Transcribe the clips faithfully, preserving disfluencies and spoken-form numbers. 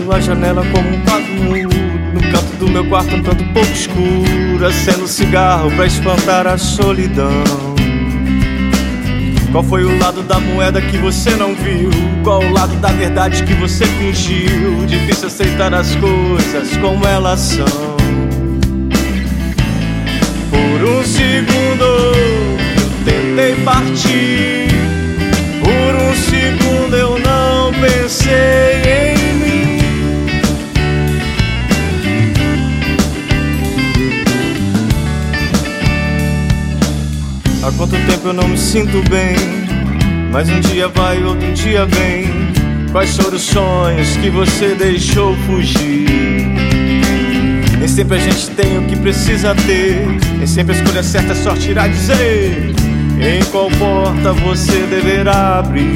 pela janela como um quadro mudo. No canto do meu quarto um tanto pouco escuro, acendo cigarro pra espantar a solidão. Qual foi o lado da moeda que você não viu? Qual o lado da verdade que você fingiu? Difícil aceitar as coisas como elas são. Por um segundo eu tentei partir. Por um segundo eu não pensei em mim. Há quanto tempo eu não me sinto bem, mas um dia vai, outro dia vem. Quais foram os sonhos que você deixou fugir? Nem sempre a gente tem o que precisa ter, nem sempre a escolha certa é sorte irá dizer em qual porta você deverá abrir.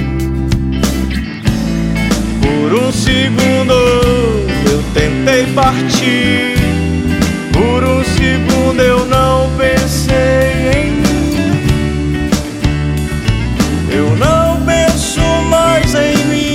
Por um segundo eu tentei partir. Por um segundo eu não pensei em mim. Eu não penso mais em mim.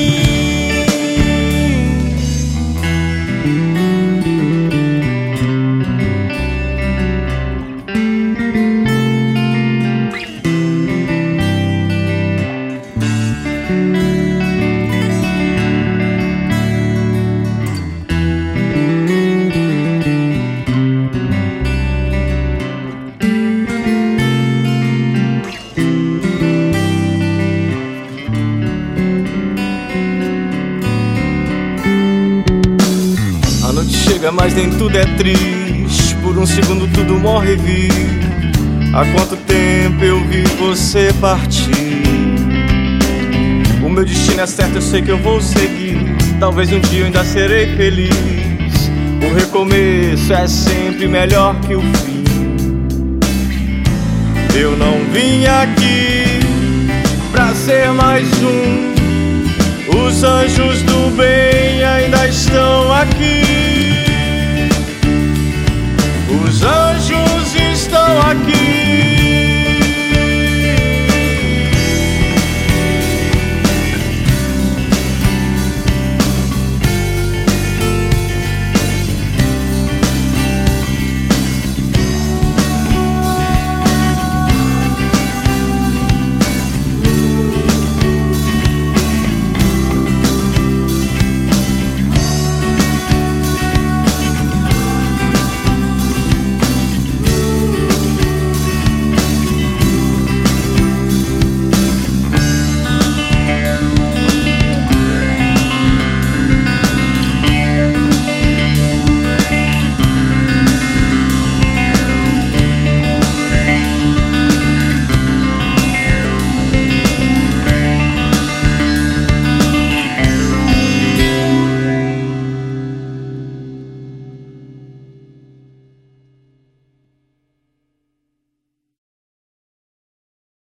Chega, mas nem tudo é triste. Por um segundo tudo morre e vi. Há quanto tempo eu vi você partir. O meu destino é certo, eu sei que eu vou seguir. Talvez um dia eu ainda serei feliz. O recomeço é sempre melhor que o fim. Eu não vim aqui pra ser mais um. Os anjos do bem ainda estão aqui. Os anjos estão aqui.